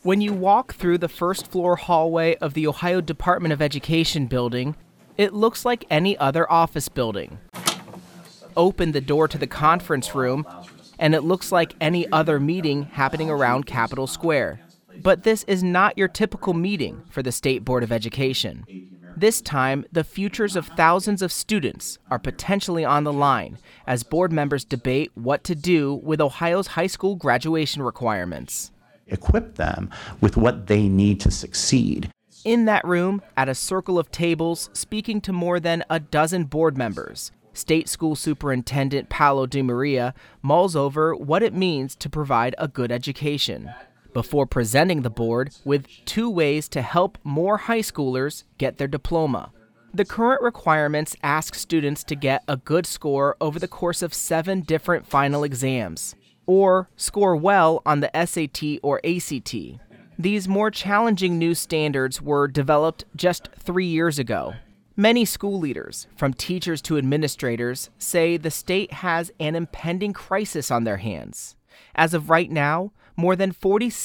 When you walk through the first floor hallway of the Ohio Department of Education building, it looks like any other office building. Open the door to the conference room, and it looks like any other meeting happening around Capitol Square. But this is not your typical meeting for the State Board of Education. This time, the futures of thousands of students are potentially on the line as board members debate what to do with Ohio's high school graduation requirements. Equip them with what they need to succeed. In that room, at a circle of tables, speaking to more than a dozen board members, State School Superintendent Paolo DeMaria mulls over what it means to provide a good education, before presenting the board with 2 ways to help more high schoolers get their diploma. The current requirements ask students to get a good score over the course of 7 different final exams, or score well on the SAT or ACT. These more challenging new standards were developed just 3 years ago. Many school leaders, from teachers to administrators, say the state has an impending crisis on their hands. As of right now, more than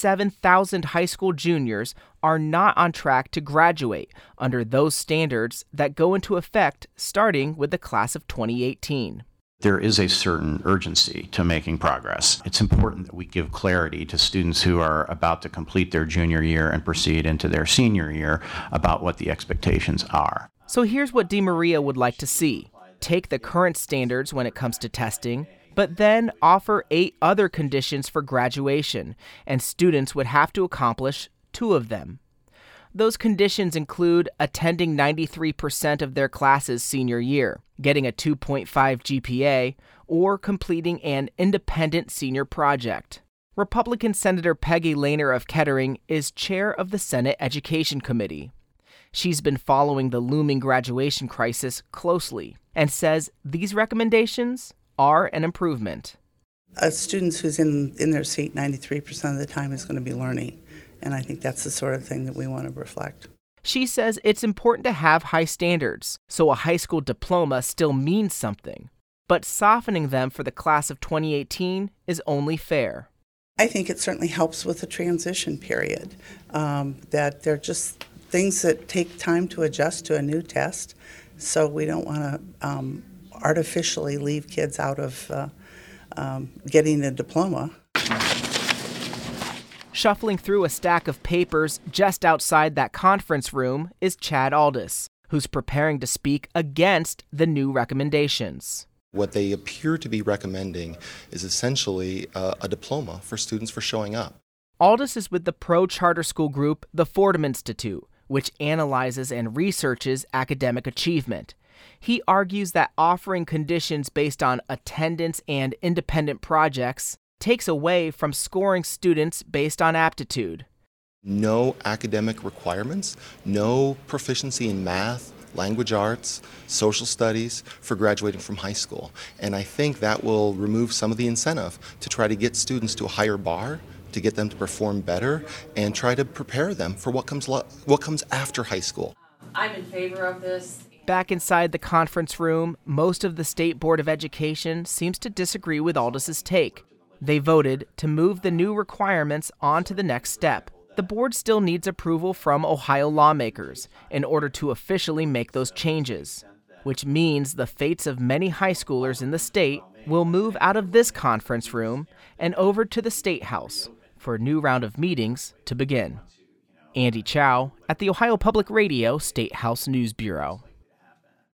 47,000 high school juniors are not on track to graduate under those standards that go into effect starting with the class of 2018. There is a certain urgency to making progress. It's important that we give clarity to students who are about to complete their junior year and proceed into their senior year about what the expectations are. So here's what DeMaria would like to see. Take the current standards when it comes to testing, but then offer 8 other conditions for graduation, and students would have to accomplish 2 of them. Those conditions include attending 93% of their classes senior year, getting a 2.5 GPA, or completing an independent senior project. Republican Senator Peggy Lehner of Kettering is chair of the Senate Education Committee. She's been following the looming graduation crisis closely and says these recommendations are an improvement. A student who's in their seat 93% of the time is going to be learning. And I think that's the sort of thing that we want to reflect. She says it's important to have high standards, so a high school diploma still means something. But softening them for the class of 2018 is only fair. I think it certainly helps with the transition period, that they're just things that take time to adjust to a new test. So we don't want to artificially leave kids out of getting a diploma. Shuffling through a stack of papers just outside that conference room is Chad Aldis, who's preparing to speak against the new recommendations. What they appear to be recommending is essentially a diploma for students for showing up. Aldis is with the pro-charter school group, the Fordham Institute, which analyzes and researches academic achievement. He argues that offering conditions based on attendance and independent projects takes away from scoring students based on aptitude. No academic requirements, no proficiency in math, language arts, social studies for graduating from high school. And I think that will remove some of the incentive to try to get students to a higher bar, to get them to perform better, and try to prepare them for what comes after high school. I'm in favor of this. Back inside the conference room, most of the State Board of Education seems to disagree with Aldis's take. They voted to move the new requirements on to the next step. The board still needs approval from Ohio lawmakers in order to officially make those changes, which means the fates of many high schoolers in the state will move out of this conference room and over to the State House for a new round of meetings to begin. Andy Chow at the Ohio Public Radio State House News Bureau.